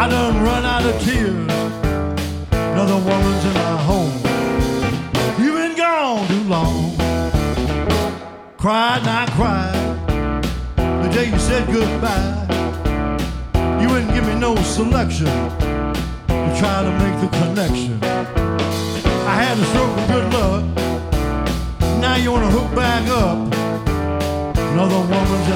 I done run out of tears. Another woman's in my home. You've been gone too long. Cried and I cried the day you said goodbye. You wouldn't give me no selection to try to make the connection. I had a stroke of good luck. Now you wanna hook back up. Another woman's in